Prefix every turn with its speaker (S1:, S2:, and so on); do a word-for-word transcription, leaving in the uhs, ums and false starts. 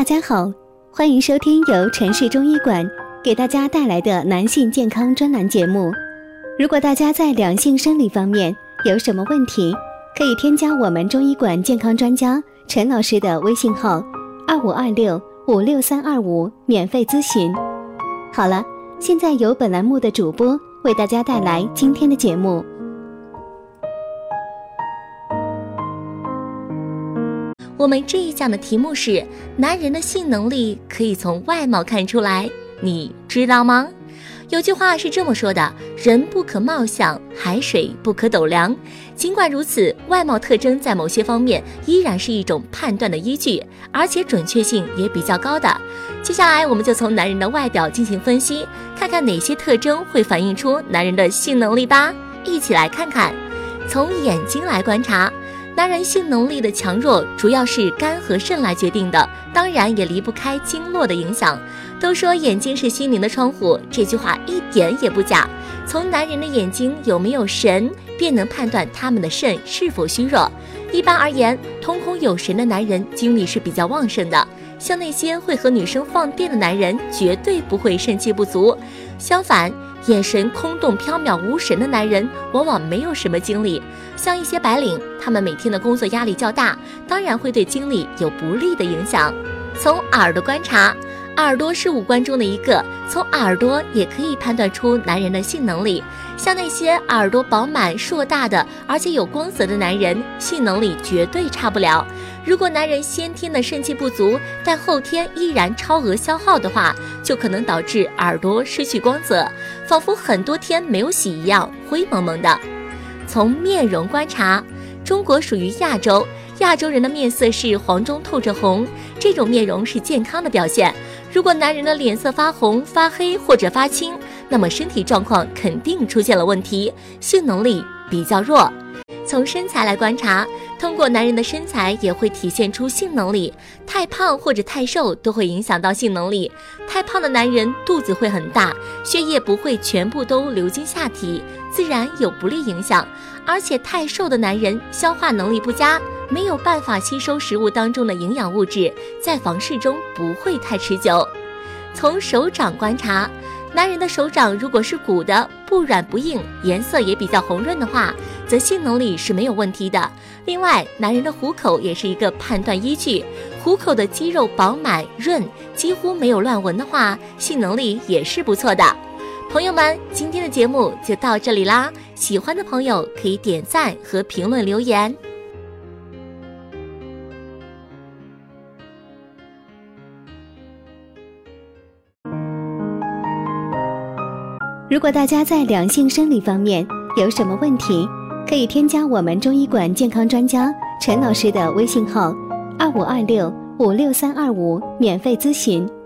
S1: 大家好，欢迎收听由城市中医馆给大家带来的男性健康专栏节目。如果大家在两性生理方面有什么问题，可以添加我们中医馆健康专家陈老师的微信号二五二六五六三二五免费咨询。好了，现在由本栏目的主播为大家带来今天的节目。
S2: 我们这一讲的题目是男人的性能力可以从外貌看出来，你知道吗？有句话是这么说的，人不可貌相，海水不可斗量。尽管如此，外貌特征在某些方面依然是一种判断的依据，而且准确性也比较高的。接下来我们就从男人的外表进行分析，看看哪些特征会反映出男人的性能力吧。一起来看看。从眼睛来观察，男人性能力的强弱主要是肝和肾来决定的，当然也离不开经络的影响。都说眼睛是心灵的窗户，这句话一点也不假。从男人的眼睛有没有神，便能判断他们的肾是否虚弱。一般而言，瞳孔有神的男人精力是比较旺盛的，像那些会和女生放电的男人绝对不会肾气不足。相反，眼神空洞缥缈无神的男人往往没有什么精力。像一些白领，他们每天的工作压力较大，当然会对精力有不利的影响。从耳朵观察，耳朵是五官中的一个，从耳朵也可以判断出男人的性能力。像那些耳朵饱满硕大的而且有光泽的男人，性能力绝对差不了。如果男人先天的肾气不足，但后天依然超额消耗的话，就可能导致耳朵失去光泽，仿佛很多天没有洗一样，灰蒙蒙的。从面容观察，中国属于亚洲，亚洲人的面色是黄中透着红，这种面容是健康的表现。如果男人的脸色发红、发黑或者发青，那么身体状况肯定出现了问题，性能力比较弱。从身材来观察，通过男人的身材也会体现出性能力，太胖或者太瘦都会影响到性能力。太胖的男人肚子会很大，血液不会全部都流经下体，自然有不利影响。而且太瘦的男人消化能力不佳，没有办法吸收食物当中的营养物质，在房事中不会太持久。从手掌观察，男人的手掌如果是鼓的，不软不硬，颜色也比较红润的话，则性能力是没有问题的。另外，男人的虎口也是一个判断依据，虎口的肌肉饱满润，几乎没有乱纹的话，性能力也是不错的。朋友们，今天的节目就到这里啦，喜欢的朋友可以点赞和评论留言。
S1: 如果大家在两性生理方面有什么问题，可以添加我们中医馆健康专家陈老师的微信号二五二六五六三二五免费咨询。